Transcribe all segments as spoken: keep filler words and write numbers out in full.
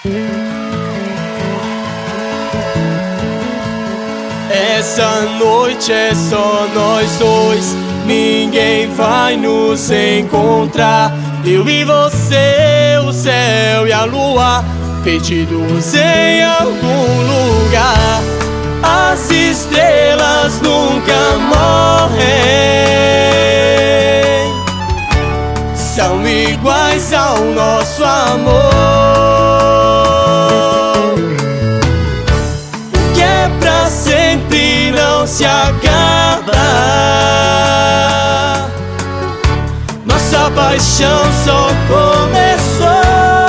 Essa noite é só nós dois, ninguém vai nos encontrar. Eu e você, o céu e a lua, perdidos em algum lugar. As estrelas nunca morrem, são iguais ao nosso amor. O que é pra sempre não se acaba, nossa paixão só começou.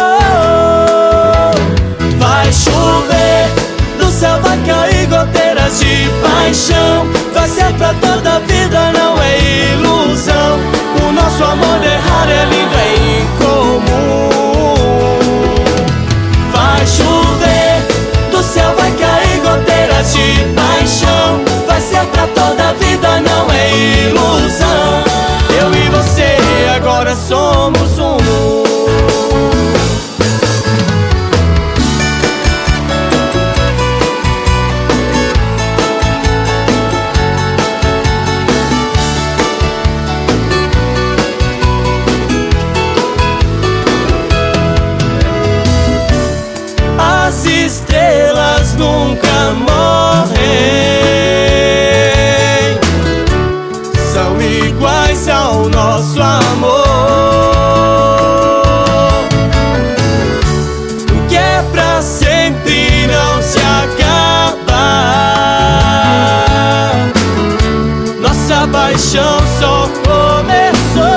Vai chover, do céu vai cair goteiras de paixão. Vai ser pra toda a vida, não é ilusão. O nosso amor é raro, é lindo, é incomum. Vai chover, do céu vai cair goteiras de paixão. Vai ser pra toda a vida, não é ilusão. Eu e você agora somos um. As estrelas nunca morrem, são iguais ao nosso amor. O que é pra sempre não se acaba, nossa paixão só começou.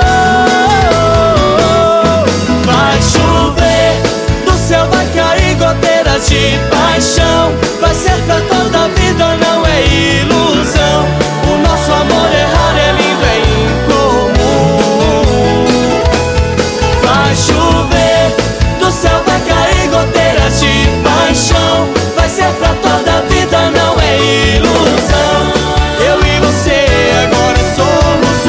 Vai chover, do céu vai cair goteiras de paixão. Vai ser pra toda a vida, não é ilusão. O nosso amor é raro, é lindo, é incomum. Vai chover, do céu vai cair goteiras de paixão. Vai ser pra toda a vida, não é ilusão. Eu e você agora somos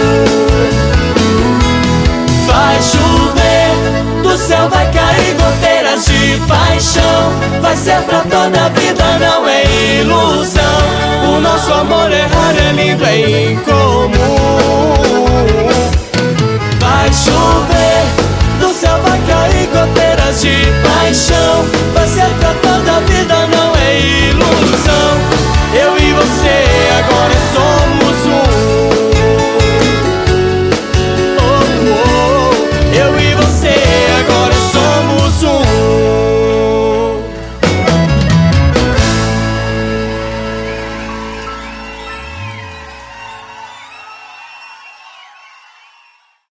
um. Vai chover, do céu vai cair goteiras de paixão. Vai ser pra toda a vida, não é ilusão. O nosso amor é raro, é lindo, é incomum. Vai chover, do céu vai cair goteiras de paixão. Vai ser pra